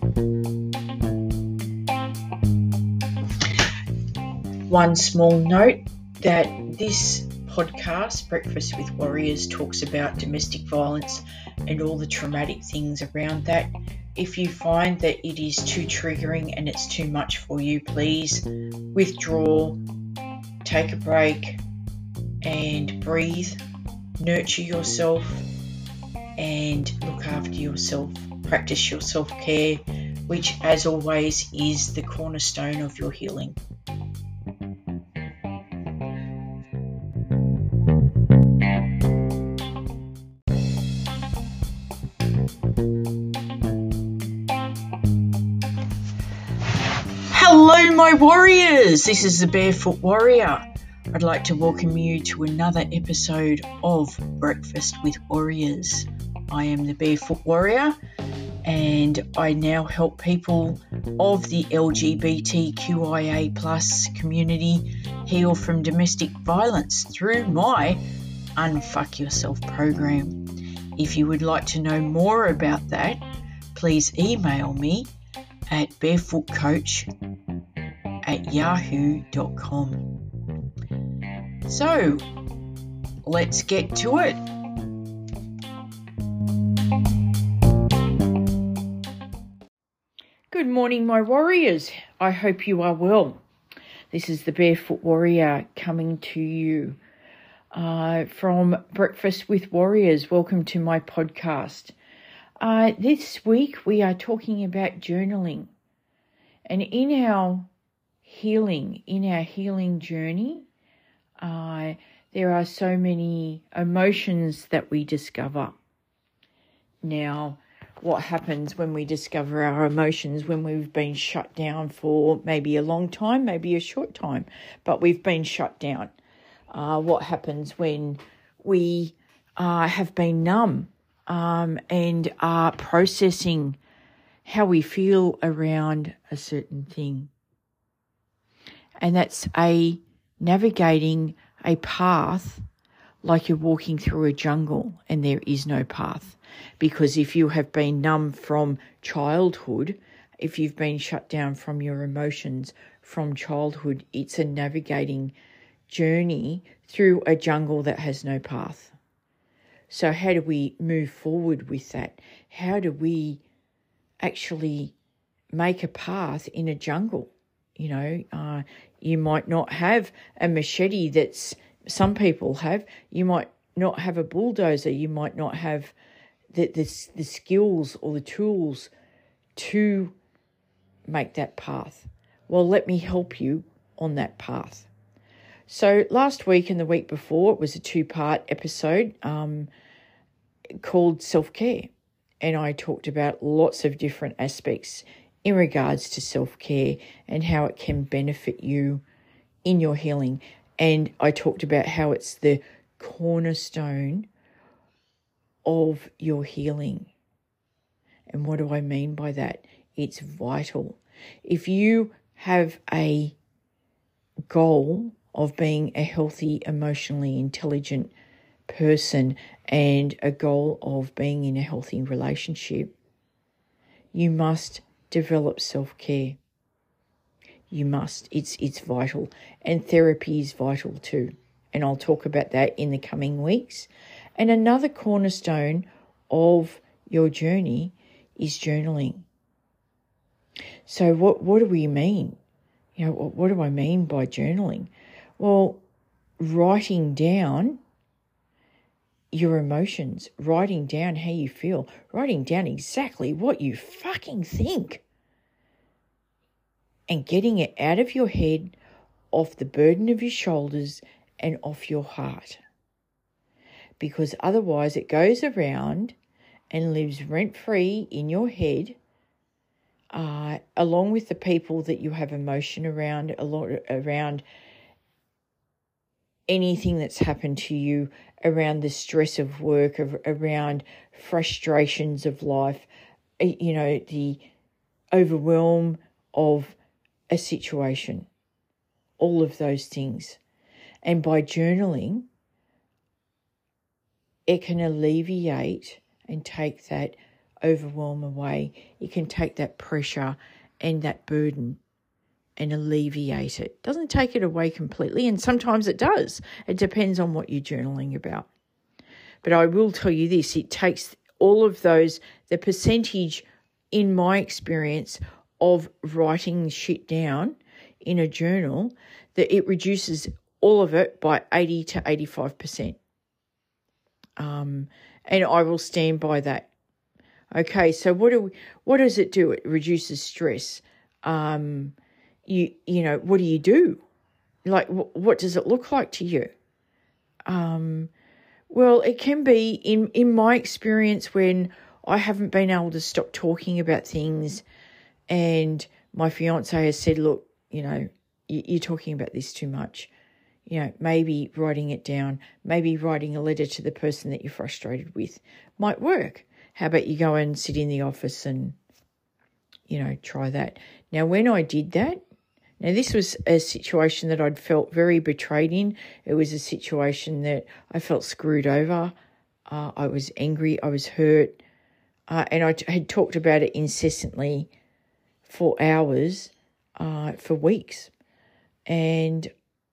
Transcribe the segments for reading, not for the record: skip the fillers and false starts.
One small note that this podcast, Breakfast with Warriors, talks about domestic violence and all the traumatic things around that. If you find that it is too triggering and it's too much for you, please withdraw, take a break and breathe, nurture yourself and look after yourself. Practice your self-care, which as always is the cornerstone of your healing. Hello my warriors, this is the Barefoot Warrior. I'd like to welcome you to another episode of Breakfast with Warriors. I am the Barefoot Warrior and I now help people of the LGBTQIA+ community heal from domestic violence through my Unfuck Yourself program. If you would like to know more about that, please email me at barefootcoach@yahoo.com. So, let's get to it. Good morning, my warriors. I hope you are well. This is the Barefoot Warrior coming to you from Breakfast with Warriors. Welcome to my podcast. This week we are talking about journaling. And in our healing journey, there are so many emotions that we discover. Now, what happens when we discover our emotions when we've been shut down for maybe a long time, maybe a short time, but we've been shut down? What happens when we have been numb and are processing how we feel around a certain thing? And that's navigating a path like you're walking through a jungle and there is no path. Because if you have been numb from childhood, if you've been shut down from your emotions from childhood, it's a navigating journey through a jungle that has no path. So how do we move forward with that? How do we actually make a path in a jungle? You know, you might not have a machete that's some people have. You might not have a bulldozer. You might not have the skills or the tools to make that path. Well, let me help you on that path. So last week and the week before, it was a 2-part episode called Self-Care. And I talked about lots of different aspects in regards to self-care and how it can benefit you in your healing. And I talked about how it's the cornerstone of your healing. And what do I mean by that? It's vital. If you have a goal of being a healthy, emotionally intelligent person and a goal of being in a healthy relationship, you must develop self-care. You must. It's vital. And therapy is vital too. And I'll talk about that in the coming weeks. And another cornerstone of your journey is journaling. So what do we mean? You know, what do I mean by journaling? Well, writing down your emotions, writing down how you feel, writing down exactly what you fucking think, and getting it out of your head, off the burden of your shoulders and off your heart. Because otherwise it goes around and lives rent-free in your head, along with the people that you have emotion around, around anything that's happened to you, around the stress of work, around frustrations of life, you know, the overwhelm of a situation, all of those things. And by journaling, it can alleviate and take that overwhelm away. It can take that pressure and that burden and alleviate it. It doesn't take it away completely, and sometimes it does. It depends on what you're journaling about. But I will tell you this, it takes all of those, the percentage in my experience of writing shit down in a journal, that it reduces all of it by 80 to 85%. And I will stand by that. Okay, so what does it do? It reduces stress. What do you do? Like, what does it look like to you? Well, it can be, in my experience, when I haven't been able to stop talking about things and my fiance has said, look, you're talking about this too much. Maybe writing it down, maybe writing a letter to the person that you're frustrated with might work. How about you go and sit in the office and, try that. Now, when I did that, this was a situation that I'd felt very betrayed in. It was a situation that I felt screwed over. I was angry. I was hurt. And I had talked about it incessantly for hours, for weeks. And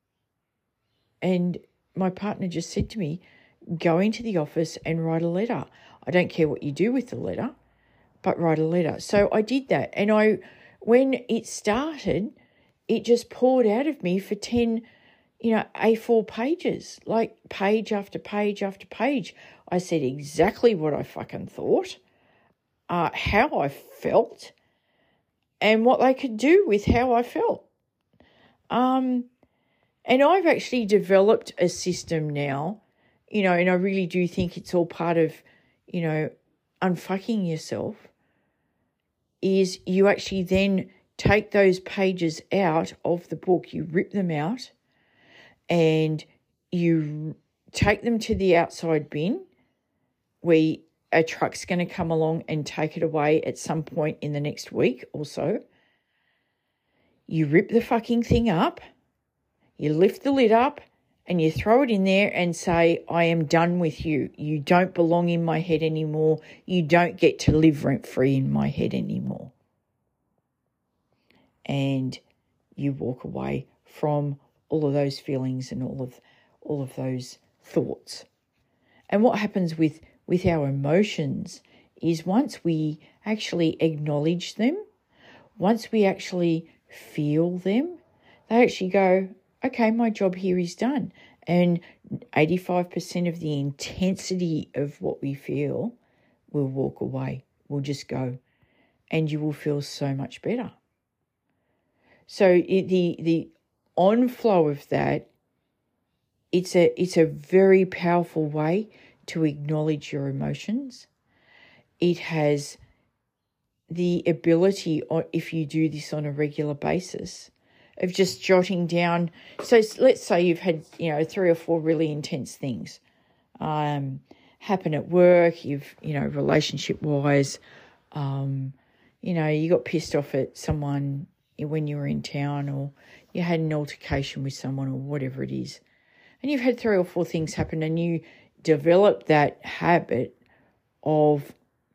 my partner just said to me, go into the office and write a letter. I don't care what you do with the letter, but write a letter. So I did that. And when it started, it just poured out of me for 10, A4 pages, like page after page after page. I said exactly what I fucking thought, how I felt, and what they could do with how I felt. And I've actually developed a system now, and I really do think it's all part of, unfucking yourself, is you actually then take those pages out of the book, you rip them out, and you take them to the outside bin where a truck's going to come along and take it away at some point in the next week or so. You rip the fucking thing up, you lift the lid up, and you throw it in there and say, I am done with you. You don't belong in my head anymore. You don't get to live rent-free in my head anymore. And you walk away from all of those feelings and all of those thoughts. And what happens with our emotions is once we actually acknowledge them, once we actually feel them, they actually go, okay, my job here is done. And 85% of the intensity of what we feel will walk away, will just go, and you will feel so much better. So the onflow of that, it's a very powerful way to acknowledge your emotions. It has the ability, if you do this on a regular basis, of just jotting down. So let's say you've had, 3 or 4 really intense things happen at work. You've, relationship-wise, you got pissed off at someone when you were in town, or you had an altercation with someone, or whatever it is. And you've had 3 or 4 things happen, and you develop that habit of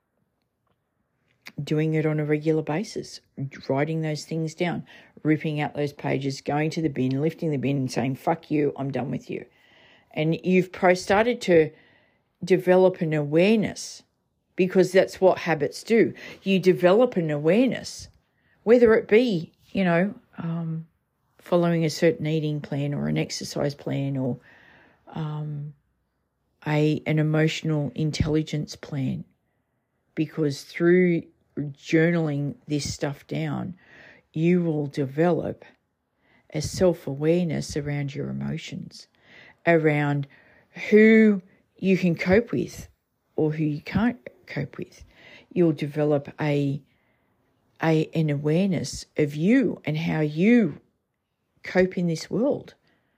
doing it on a regular basis, writing those things down, ripping out those pages, going to the bin, lifting the bin and saying, fuck you, I'm done with you. And you've started to develop an awareness, because that's what habits do. You develop an awareness, whether it be, following a certain eating plan or an exercise plan, or an emotional intelligence plan, because through journaling this stuff down, you will develop a self-awareness around your emotions, around who you can cope with or who you can't cope with. You'll develop an awareness of you and how you cope in this world.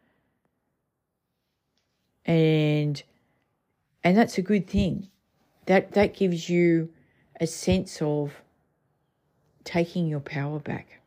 And that's a good thing. That gives you a sense of taking your power back.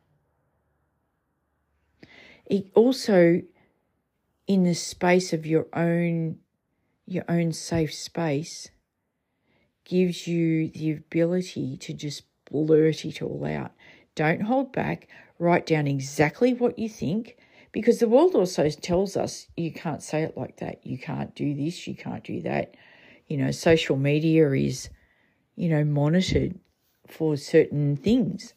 It also, in the space of your own safe space, gives you the ability to just blurt it all out. Don't hold back. Write down exactly what you think, because the world also tells us you can't say it like that. You can't do this. You can't do that. Social media is, monitored for certain things.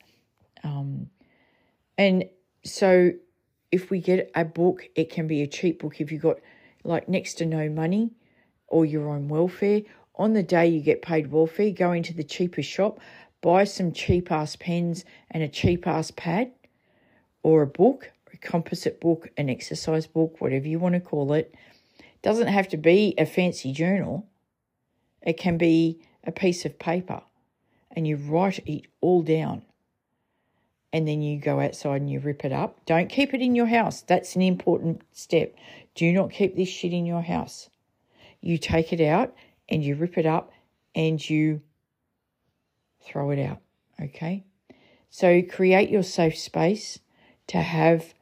And so if we get a book, it can be a cheap book if you've got like next to no money or you're on welfare. On the day you get paid welfare, go into the cheapest shop, buy some cheap-ass pens and a cheap-ass pad or a book, a composite book, an exercise book, whatever you want to call it. It doesn't have to be a fancy journal. It can be a piece of paper, and you write it all down. And then you go outside and you rip it up. Don't keep it in your house. That's an important step. Do not keep this shit in your house. You take it out and you rip it up and you throw it out, okay? So create your safe space to have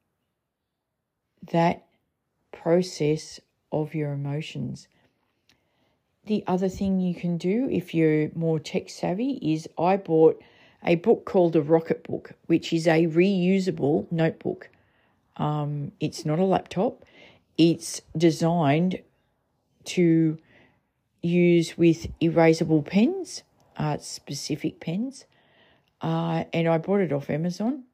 that process of your emotions. The other thing you can do if you're more tech savvy is I bought a book called a Rocket Book, which is a reusable notebook. It's not a laptop. It's designed to use with erasable pens, specific pens. And I bought it off Amazon.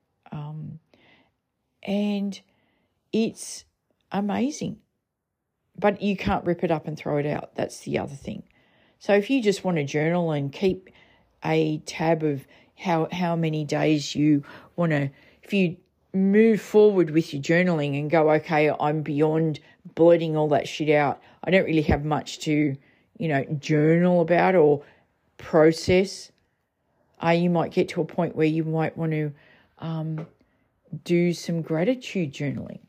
And it's amazing. But you can't rip it up and throw it out. That's the other thing. So if you just want to journal and keep a tab of how many days you want to, if you move forward with your journaling and go, okay, I'm beyond blurting all that shit out. I don't really have much to, journal about or process. You might get to a point where you might want to do some gratitude journaling.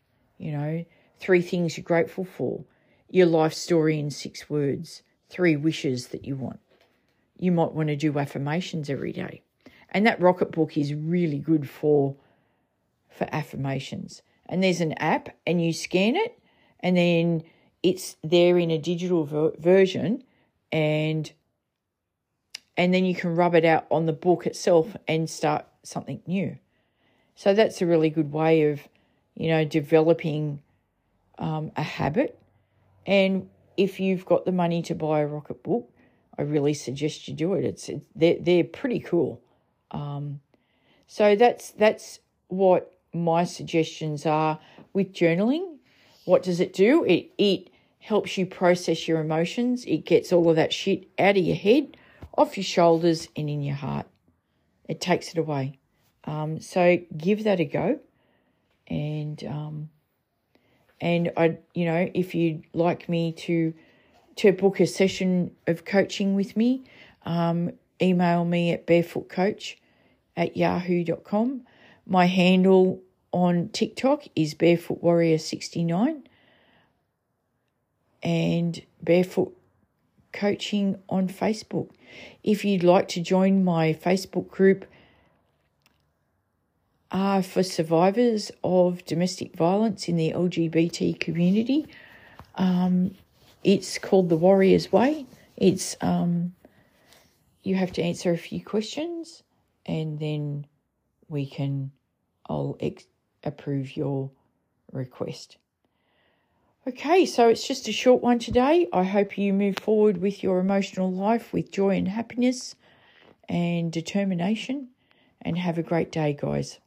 3 things you're grateful for, your life story in 6 words, 3 wishes that you want. You might want to do affirmations every day. And that Rocket Book is really good for affirmations. And there's an app and you scan it and then it's there in a digital version and then you can rub it out on the book itself and start something new. So that's a really good way of, developing a habit. And if you've got the money to buy a Rocket Book, I really suggest you do it. They're pretty cool. So that's what my suggestions are with journaling. What does it do? It helps you process your emotions. It gets all of that shit out of your head, off your shoulders and in your heart. It takes it away. So give that a go. And I, if you'd like me to book a session of coaching with me, email me at barefootcoach@yahoo.com. My handle on TikTok is barefootwarrior69 and Barefoot Coaching on Facebook. If you'd like to join my Facebook group for survivors of domestic violence in the LGBT community, it's called The Warrior's Way. It's you have to answer a few questions and then I'll approve your request. Okay, so it's just a short one today. I hope you move forward with your emotional life with joy and happiness and determination, and have a great day, guys.